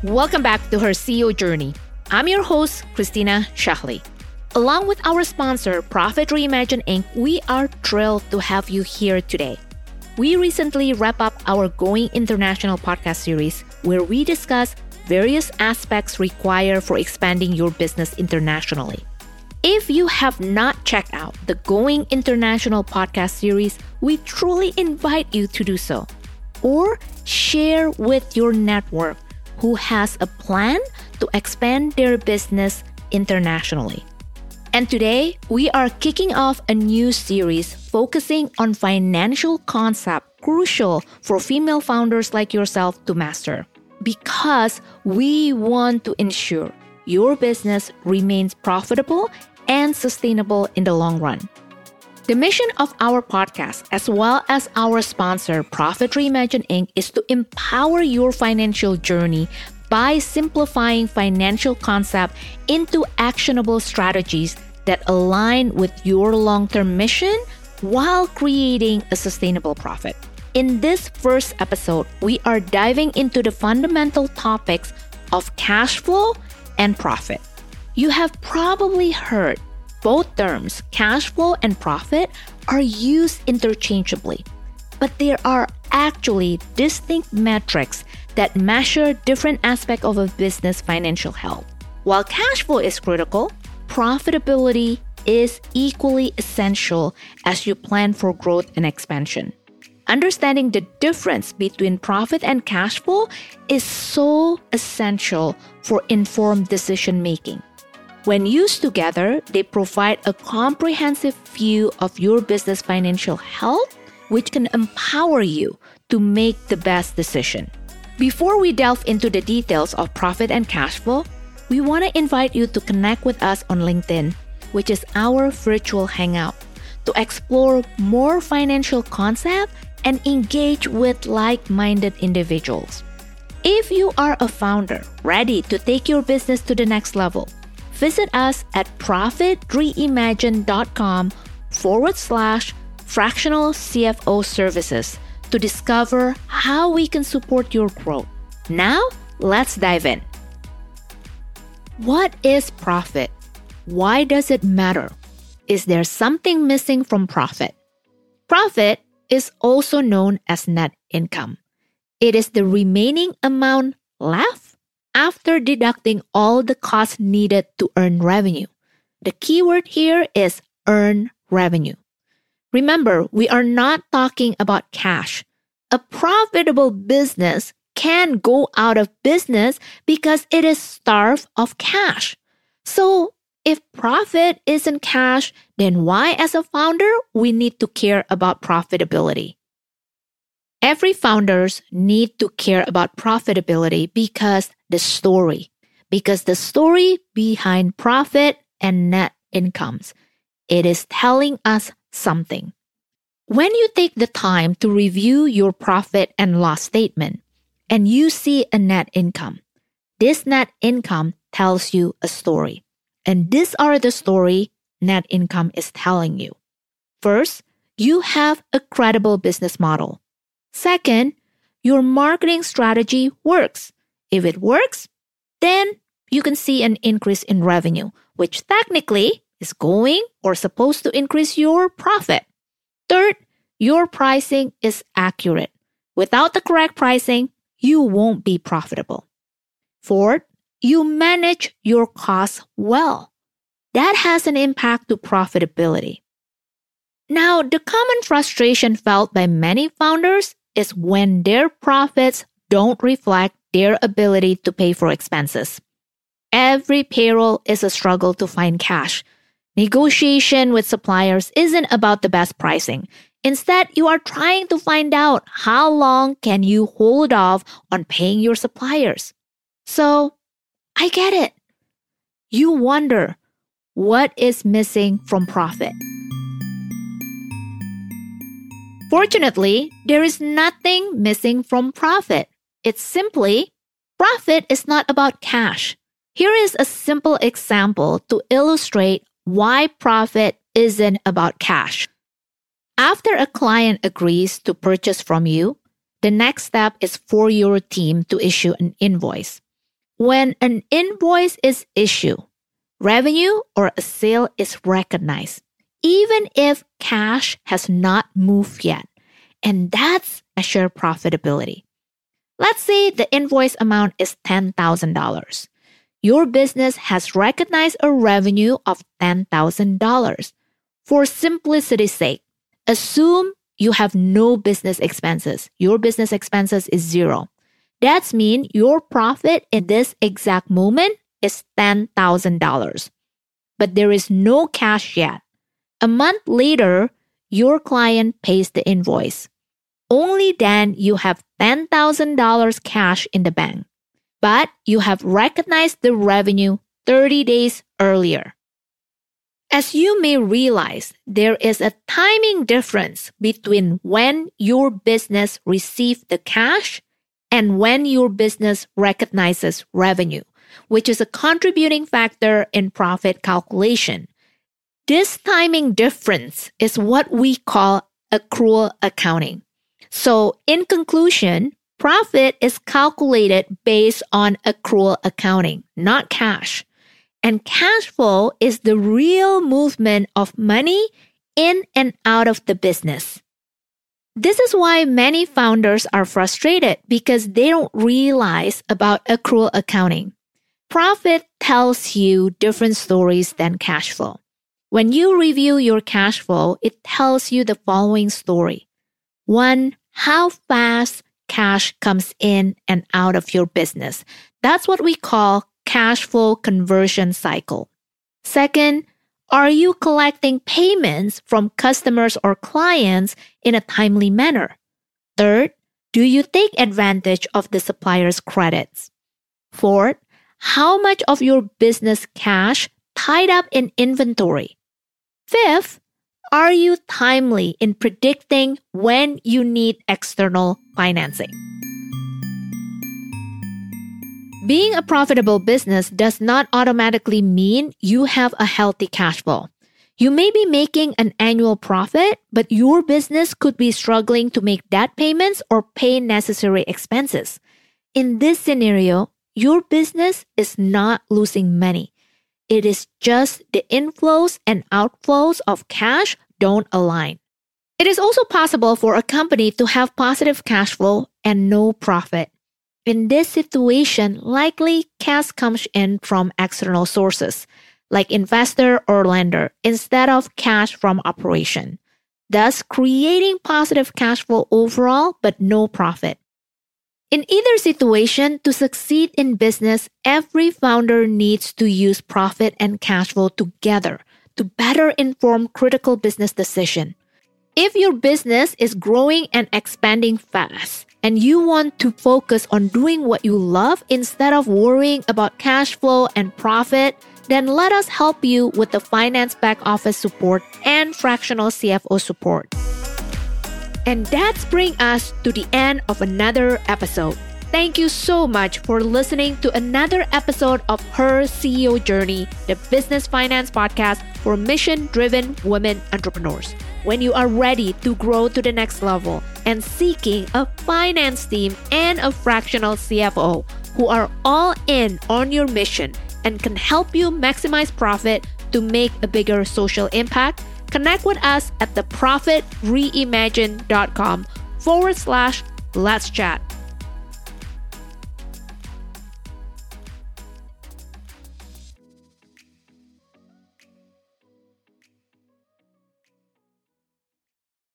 Welcome back to her CEO journey. I'm your host, Christina Shahli. Along with our sponsor, Profit Reimagined Inc., we are thrilled to have you here today. We recently wrapped up our Going International podcast series, where we discuss various aspects required for expanding your business internationally. If you have not checked out the Going International podcast series, we truly invite you to do so. Or share with your network who has a plan to expand their business internationally. And today, we are kicking off a new series focusing on financial concepts crucial for female founders like yourself to master, because we want to ensure your business remains profitable and sustainable in the long run. The mission of our podcast, as well as our sponsor, Profit Reimagined Inc., is to empower your financial journey by simplifying financial concepts into actionable strategies that align with your long-term mission while creating a sustainable profit. In this first episode, we are diving into the fundamental topics of cash flow and profit. You have probably heard both terms, cash flow and profit, are used interchangeably, but there are actually distinct metrics that measure different aspects of a business financial health. While cash flow is critical, profitability is equally essential as you plan for growth and expansion. Understanding the difference between profit and cash flow is so essential for informed decision making. When used together, they provide a comprehensive view of your business financial health, which can empower you to make the best decision. Before we delve into the details of profit and cash flow, we want to invite you to connect with us on LinkedIn, which is our virtual hangout, to explore more financial concepts and engage with like-minded individuals. If you are a founder ready to take your business to the next level, visit us at profitreimagine.com/fractional CFO services to discover how we can support your growth. Now, let's dive in. What is profit? Why does it matter? Is there something missing from profit? Profit is also known as net income. It is the remaining amount left after deducting all the costs needed to earn revenue. The keyword here is earn revenue. Remember, we are not talking about cash. A profitable business can go out of business because it is starved of cash. So, if profit isn't cash, then why as a founder we need to care about profitability? Every founders need to care about profitability because the story behind profit and net incomes. It is telling us something. When you take the time to review your profit and loss statement and you see a net income, this net income tells you a story. And these are the story net income is telling you. First, you have a credible business model. Second, your marketing strategy works. If it works, then you can see an increase in revenue, which technically is going or supposed to increase your profit. Third, your pricing is accurate. Without the correct pricing, you won't be profitable. Fourth, you manage your costs well. That has an impact to profitability. Now, the common frustration felt by many founders is when their profits don't reflect their ability to pay for expenses. Every payroll is a struggle to find cash. Negotiation with suppliers isn't about the best pricing. Instead, you are trying to find out how long can you hold off on paying your suppliers. So, I get it. You wonder, what is missing from profit? Fortunately, there is nothing missing from profit. It's simply, profit is not about cash. Here is a simple example to illustrate why profit isn't about cash. After a client agrees to purchase from you, the next step is for your team to issue an invoice. When an invoice is issued, revenue or a sale is recognized, even if cash has not moved yet. And that's measure profitability. Let's say the invoice amount is $10,000. Your business has recognized a revenue of $10,000. For simplicity's sake, assume you have no business expenses. Your business expenses is zero. That means your profit in this exact moment is $10,000. But there is no cash yet. A month later, your client pays the invoice. Only then you have $10,000 cash in the bank. But you have recognized the revenue 30 days earlier. As you may realize, there is a timing difference between when your business receives the cash and when your business recognizes revenue, which is a contributing factor in profit calculation. This timing difference is what we call accrual accounting. So, in conclusion, profit is calculated based on accrual accounting, not cash. And cash flow is the real movement of money in and out of the business. This is why many founders are frustrated because they don't realize about accrual accounting. Profit tells you different stories than cash flow. When you review your cash flow, it tells you the following story. 1, how fast cash comes in and out of your business. That's what we call cash flow conversion cycle. 2, are you collecting payments from customers or clients in a timely manner? 3, do you take advantage of the supplier's credits? 4, how much of your business cash tied up in inventory? 5, are you timely in predicting when you need external financing? Being a profitable business does not automatically mean you have a healthy cash flow. You may be making an annual profit, but your business could be struggling to make debt payments or pay necessary expenses. In this scenario, your business is not losing money. It is just the inflows and outflows of cash don't align. It is also possible for a company to have positive cash flow and no profit. In this situation, likely cash comes in from external sources, like investor or lender, instead of cash from operation, thus creating positive cash flow overall but no profit. In either situation, to succeed in business, every founder needs to use profit and cash flow together to better inform critical business decisions. If your business is growing and expanding fast, and you want to focus on doing what you love instead of worrying about cash flow and profit, then let us help you with the finance back office support and fractional CFO support. And that brings us to the end of another episode. Thank you so much for listening to another episode of Her CEO Journey, the business finance podcast for mission-driven women entrepreneurs. When you are ready to grow to the next level and seeking a finance team and a fractional CFO who are all in on your mission and can help you maximize profit to make a bigger social impact, connect with us at theprofitreimagine.com/let's chat.